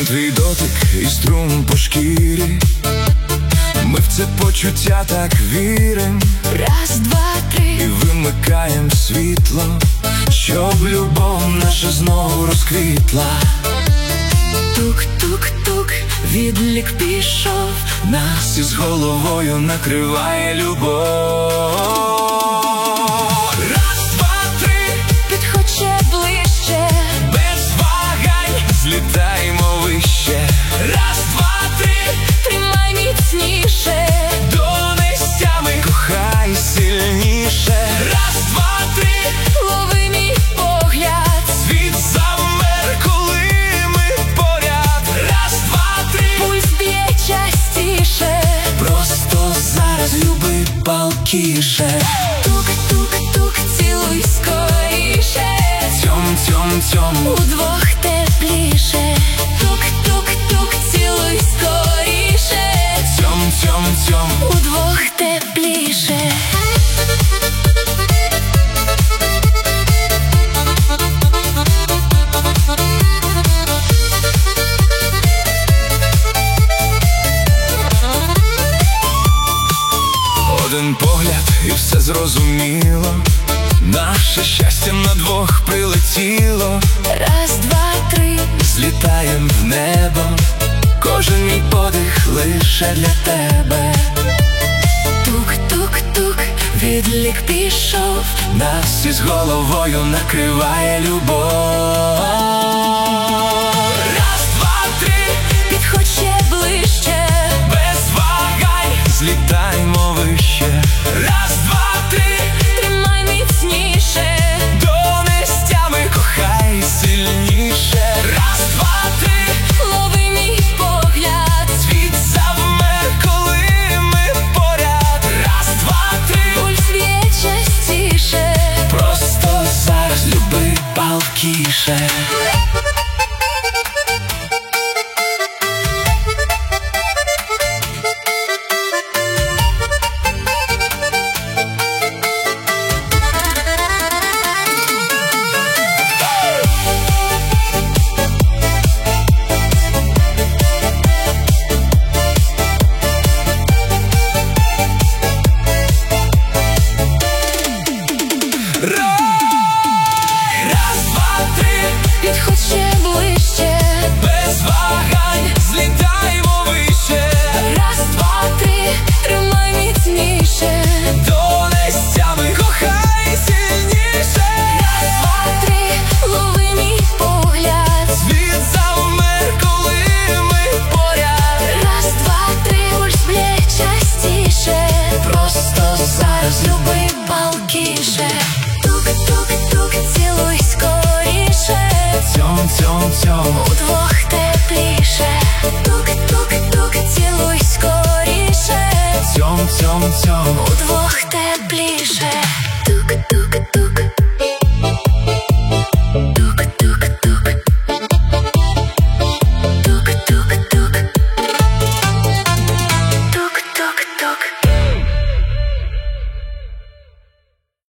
твій дотик і струм по шкірі, ми в це почуття так вірим. Раз, два, три, і вимикаєм світло, щоб любов наша знову розквітла. тук-тук-тук, відлік пішов, Нас із головою накриває любов. Раз, два, три, підходь ще ближче, без вагань злітаємо вище. Раз, два, три, тримай міцніше, донестями кохай сильніше. Раз, два, три, лови мій погляд, світ замер, коли ми поряд. Раз, два, три, пульс б'є частіше, просто зараз люби палкіше. тук-тук-тук, цілуй скоріше, Тьом-тьом-тьом, удвох тепліше, тук-тук-тук, цілуй скоріше, тьом-тьом-тьом. удвох тепліше. Один погляд і все зрозуміло, наше щастя на двох прилетіло. Раз, два, три, Злітаєм в небо, кожен мій подих лише для тебе. тук-тук-тук, відлік пішов, Нас із головою накриває любов. Раз, два, три, підходь ще ближче, без вагань злітаємо вище. Раз, два, три, тримай міцніше, донестями кохай сильніше. Раз, два, три, лови мій погляд, світ завмер, коли ми поряд. Раз, два, три, пульс б'є частіше, просто зараз люби палкіше. Раз, два, три, підходь ще ближче, без вагань злітаємо вище. раз, два, три, тримай міцніше, Донестями кохай сильніше. раз, два, три, лови мій погляд, Світ завмер, коли ми поряд. раз, два, три, пульс б'є частіше, Просто зараз люби палкіше, тук-тук-тук, цілуй скоріше, тьом-тьом-тьом, удвох тепліше, тук-тук-тук, цілуй скоріше, тьом-тьом-тьом. удвох